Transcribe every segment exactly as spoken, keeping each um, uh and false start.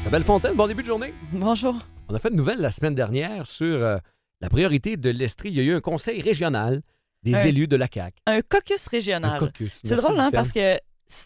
Isabelle Fontaine, bon début de journée. Bonjour. On a fait une nouvelle la semaine dernière sur euh, la priorité de l'Estrie. Il y a eu un conseil régional des un, élus de la C A Q. Un caucus régional. Un caucus. C'est drôle, hein, parce que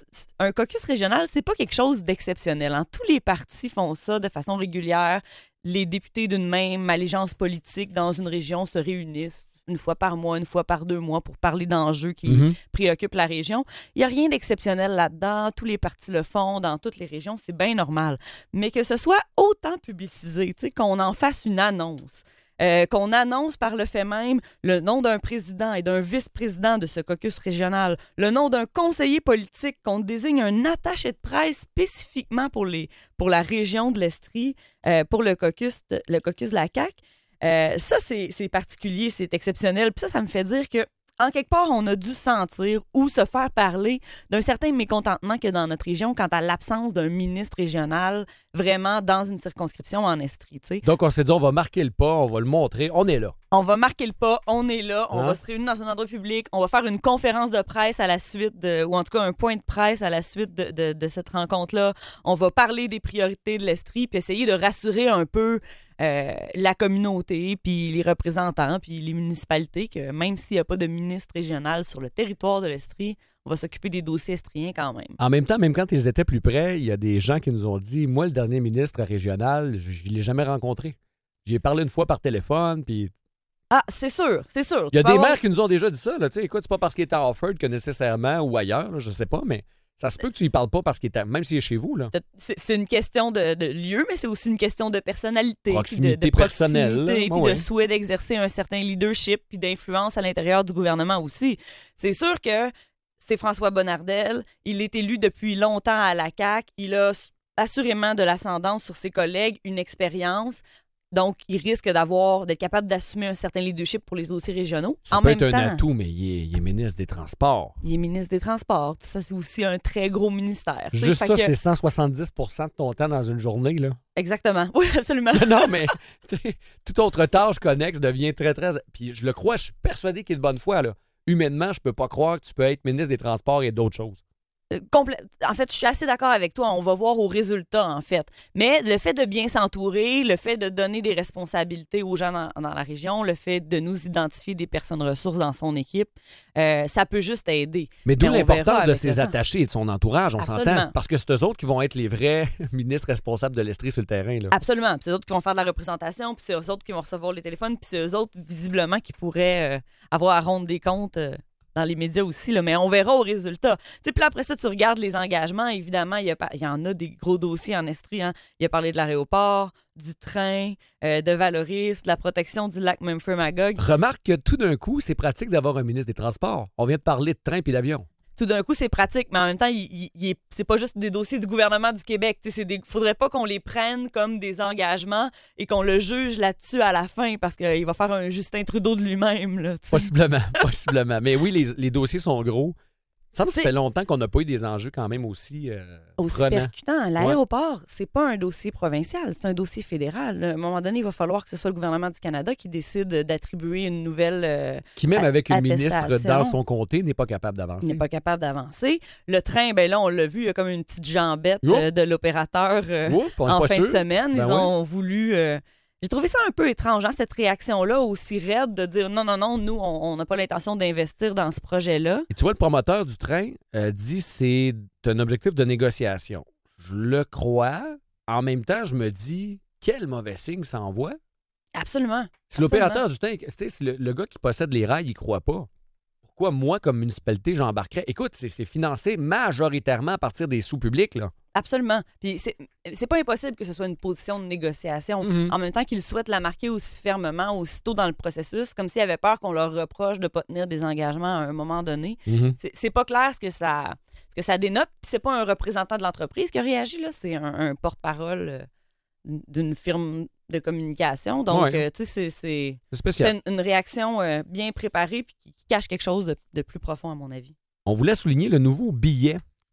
un caucus régional, c'est pas quelque chose d'exceptionnel. Hein. Tous les partis font ça de façon régulière. Les députés d'une même allégeance politique dans une région se réunissent une fois par mois, une fois par deux mois pour parler d'enjeux qui mm-hmm. préoccupent la région. Il n'y a rien d'exceptionnel là-dedans. Tous les partis le font dans toutes les régions. C'est bien normal. Mais que ce soit autant publicisé, qu'on en fasse une annonce, euh, qu'on annonce par le fait même le nom d'un président et d'un vice-président de ce caucus régional, le nom d'un conseiller politique, qu'on désigne un attaché de presse spécifiquement pour, les, pour la région de l'Estrie, euh, pour le caucus, de, le caucus de la C A Q. Euh, ça, c'est, c'est particulier, c'est exceptionnel. Puis ça, ça me fait dire que, en quelque part, on a dû sentir ou se faire parler d'un certain mécontentement que dans notre région quant à l'absence d'un ministre régional vraiment dans une circonscription en Estrie. T'sais. Donc, on s'est dit, on va marquer le pas, on va le montrer, on est là. On va marquer le pas, on est là, on hein? va se réunir dans un endroit public, on va faire une conférence de presse à la suite, de, ou en tout cas un point de presse à la suite de, de, de cette rencontre-là. On va parler des priorités de l'Estrie puis essayer de rassurer un peu Euh, la communauté, puis les représentants, puis les municipalités, que même s'il n'y a pas de ministre régional sur le territoire de l'Estrie, on va s'occuper des dossiers estriens quand même. En même temps, même quand ils étaient plus près, il y a des gens qui nous ont dit, moi, le dernier ministre régional, je ne l'ai jamais rencontré. J'y ai parlé une fois par téléphone, puis... Ah, c'est sûr, c'est sûr. Il y a des avoir... maires qui nous ont déjà dit ça, là, tu sais, écoute, c'est pas parce qu'il est à Offord que nécessairement, ou ailleurs, là, je sais pas, mais... Ça se peut que tu y parles pas parce qu'il est à... même s'il est chez vous. Là. C'est, c'est une question de, de lieu, mais c'est aussi une question de personnalité. Proximité de, de personnelle. Puis oh, de ouais. souhait d'exercer un certain leadership puis d'influence à l'intérieur du gouvernement aussi. C'est sûr que c'est François Bonnardel. Il est élu depuis longtemps à la C A Q. Il a assurément de l'ascendance sur ses collègues, une expérience. Donc, il risque d'avoir, d'être capable d'assumer un certain leadership pour les dossiers régionaux. Ça en peut même être un temps, atout, mais il est, il est ministre des Transports. Il est ministre des Transports. Ça, c'est aussi un très gros ministère. Juste ça, que... c'est cent soixante-dix pour cent de ton temps dans une journée, là. Exactement. Oui, absolument. Non, mais toute autre tâche connexe devient très, très... Puis je le crois, je suis persuadé qu'il est de bonne foi, là. Humainement, je peux pas croire que tu peux être ministre des Transports et d'autres choses. Complé- en fait, je suis assez d'accord avec toi. On va voir au résultat, en fait. Mais le fait de bien s'entourer, le fait de donner des responsabilités aux gens dans, dans la région, le fait de nous identifier des personnes ressources dans son équipe, euh, ça peut juste aider. Mais d'où Mais l'importance de ses attachés et de son entourage, on Absolument. s'entend. Parce que c'est eux autres qui vont être les vrais ministres responsables de l'Estrie sur le terrain. Là. Absolument. Puis c'est eux autres qui vont faire de la représentation, puis c'est eux autres qui vont recevoir les téléphones, puis c'est eux autres, visiblement, qui pourraient euh, avoir à rendre des comptes... Euh, dans les médias aussi, là, mais on verra au résultat. Puis là, après ça, tu regardes les engagements. Évidemment, il y, a, il y en a des gros dossiers en Estrie. Hein. Il a parlé de l'aéroport, du train, euh, de Valoris, de la protection du lac Memphremagog. Remarque que tout d'un coup, c'est pratique d'avoir un ministre des Transports. On vient de parler de train puis d'avion. Tout d'un coup, c'est pratique, mais en même temps, il, il, il est, c'est pas juste des dossiers du gouvernement du Québec. Il ne faudrait pas qu'on les prenne comme des engagements et qu'on le juge là-dessus à la fin parce qu'il va faire un Justin Trudeau de lui-même. Là, possiblement, possiblement. Mais oui, les, les dossiers sont gros. Ça me c'est... fait longtemps qu'on n'a pas eu des enjeux quand même aussi euh, Aussi prenants. percutants. L'aéroport, ouais. C'est pas un dossier provincial, c'est un dossier fédéral. À un moment donné, il va falloir que ce soit le gouvernement du Canada qui décide d'attribuer une nouvelle euh, Qui même avec une attestation. ministre dans son comté n'est pas capable d'avancer. Il n'est pas capable d'avancer. Le train, ben là, on l'a vu, il y a comme une petite jambette euh, de l'opérateur euh, Oups, en fin sûr. de semaine. Ben Ils ouais. ont voulu... Euh, J'ai trouvé ça un peu étrange, hein, cette réaction-là aussi raide de dire non, non, non, nous, on n'a pas l'intention d'investir dans ce projet-là. Et tu vois, le promoteur du train euh, dit que c'est un objectif de négociation. Je le crois. En même temps, je me dis, quel mauvais signe ça envoie. Absolument. Si l'opérateur du train, tu sais, si le, le gars qui possède les rails, il croit pas. Pourquoi moi, comme municipalité, j'embarquerais? Écoute, c'est, c'est financé majoritairement à partir des sous publics, là. Absolument. Puis c'est, c'est pas impossible que ce soit une position de négociation. Mm-hmm. En même temps qu'ils souhaitent la marquer aussi fermement, aussitôt dans le processus, comme s'ils avaient peur qu'on leur reproche de pas tenir des engagements à un moment donné. Mm-hmm. C'est, c'est pas clair ce que ça, ce que ça dénote. Puis c'est pas un représentant de l'entreprise qui a réagi, là. C'est un, un porte-parole d'une firme de communication. Donc, ouais. euh, tu sais, c'est, c'est, c'est spécial. C'est une, une réaction euh, bien préparée puis qui, qui cache quelque chose de, de plus profond, à mon avis. On voulait souligner le nouveau billet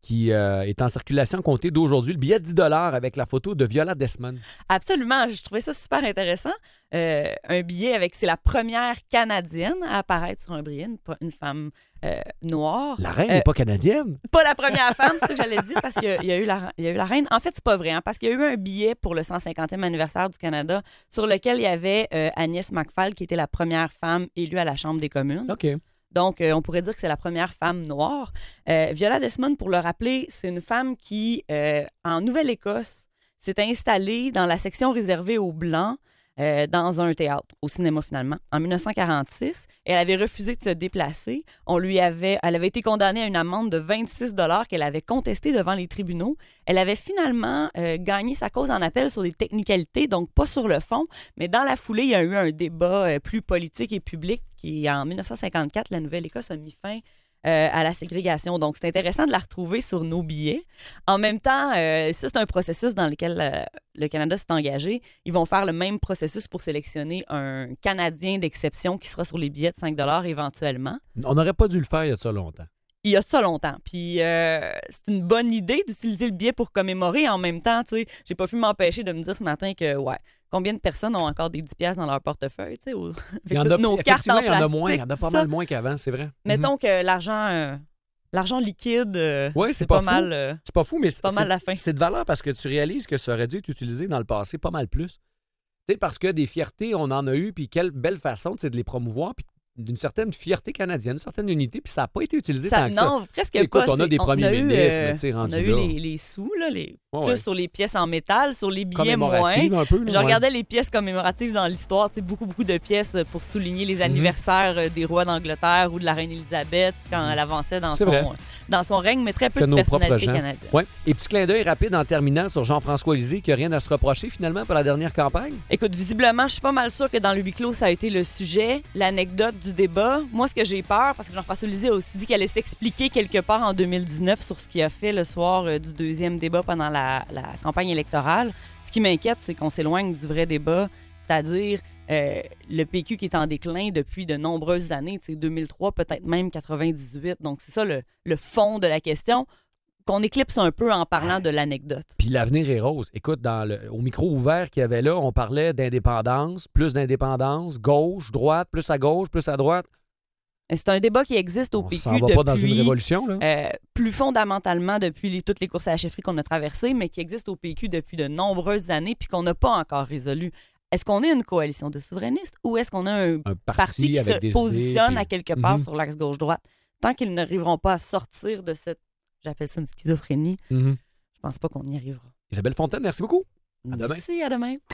qui euh, est en circulation comptée d'aujourd'hui. Le billet de dix dollars avec la photo de Viola Desmond. Absolument. Je trouvais ça super intéressant. Euh, un billet avec... C'est la première Canadienne à apparaître sur un billet, une, une femme euh, noire. La reine Euh, n'est pas canadienne? Pas la première femme, c'est ce que j'allais dire, parce qu'il y a eu la, il y a eu la reine. En fait, c'est pas vrai, hein, parce qu'il y a eu un billet pour le cent cinquantième anniversaire du Canada sur lequel il y avait euh, Agnès MacPhail, qui était la première femme élue à la Chambre des communes. OK. Donc, euh, on pourrait dire que c'est la première femme noire. Euh, Viola Desmond, pour le rappeler, c'est une femme qui, euh, en Nouvelle-Écosse, s'est installée dans la section réservée aux Blancs euh, dans un théâtre, au cinéma finalement, en dix-neuf cent quarante-six. Elle avait refusé de se déplacer. On lui avait, elle avait été condamnée à une amende de vingt-six dollars qu'elle avait contestée devant les tribunaux. Elle avait finalement euh, gagné sa cause en appel sur des technicalités, donc pas sur le fond, mais dans la foulée, il y a eu un débat euh, plus politique et public qui, en dix-neuf cent cinquante-quatre, la Nouvelle-Écosse a mis fin Euh, à la ségrégation. Donc, c'est intéressant de la retrouver sur nos billets. En même temps, euh, ça, c'est un processus dans lequel euh, le Canada s'est engagé. Ils vont faire le même processus pour sélectionner un Canadien d'exception qui sera sur les billets de cinq dollars éventuellement. On n'aurait pas dû le faire il y a de ça longtemps. Il y a ça longtemps. Puis, euh, c'est une bonne idée d'utiliser le billet pour commémorer. En même temps, tu sais, j'ai pas pu m'empêcher de me dire ce matin que, ouais, combien de personnes ont encore des dix piastres dans leur portefeuille, tu sais, ou- Il y avec en a, toutes nos cartes en effectivement, il y en a plastique, moins. Il y en a tout pas ça. mal moins qu'avant, c'est vrai. Mettons Mhm. que l'argent, euh, l'argent liquide, euh, Ouais, c'est c'est pas, pas fou. mal. euh, C'est pas fou, mais c'est pas mal la fin. c'est de valeur parce que tu réalises que ça aurait dû être utilisé dans le passé pas mal plus. Tu sais, parce que des fiertés, on en a eu, puis quelle belle façon tu sais, de les promouvoir, puis d'une certaine fierté canadienne, une certaine unité, puis ça n'a pas été utilisé Ça- tant que ça. non, presque Tu sais, écoute, pas. on a c'est- des premiers a eu, ministres, euh, mais tu sais, On rendu a eu là. les, les sous, là, les, Ouais, plus ouais. sur les pièces en métal, sur les billets moins. Commémorative, un peu. là, Je ouais. regardais les pièces commémoratives dans l'histoire, tu sais, beaucoup, beaucoup de pièces pour souligner Mhm. les anniversaires euh, des rois d'Angleterre ou de la reine Élisabeth quand elle avançait dans C'est son, vrai. dans son règne, mais très peu Que de nos propres personnalités gens. canadiennes. Ouais. Et petit clin d'œil rapide en terminant sur Jean-François Lisée qui n'a rien à se reprocher finalement pour la dernière campagne. Écoute, visiblement, je suis pas mal sûre que dans le huis clos, ça a été le sujet, l'anecdote du débat. Moi, ce que j'ai peur, parce que Jean-François Lisée a aussi dit qu'elle allait s'expliquer quelque part en deux mille dix-neuf sur ce qu'il a fait le soir euh, du deuxième débat pendant la, la campagne électorale. Ce qui m'inquiète, c'est qu'on s'éloigne du vrai débat, c'est-à-dire euh, le P Q qui est en déclin depuis de nombreuses années, tu sais, deux mille trois, peut-être même quatre-vingt-dix-huit. Donc, c'est ça le, le fond de la question, qu'on éclipse un peu en parlant de l'anecdote. Puis l'avenir est rose. Écoute, dans le, au micro ouvert qu'il y avait là, on parlait d'indépendance, plus d'indépendance, gauche, droite, plus à gauche, plus à droite. C'est un débat qui existe au On P Q s'en va depuis... pas dans une révolution, là. Euh, plus fondamentalement depuis les- toutes les courses à la chefferie qu'on a traversées, mais qui existe au P Q depuis de nombreuses années puis qu'on n'a pas encore résolu. Est-ce qu'on est une coalition de souverainistes ou est-ce qu'on a un, Un parti, parti qui avec se des positionne idées, à puis- quelque part Mhm. sur l'axe gauche-droite? Tant qu'ils n'arriveront pas à sortir de cette, j'appelle ça une schizophrénie, Mhm. je pense pas qu'on y arrivera. Isabelle Fontaine, merci beaucoup. À demain. Merci, à demain.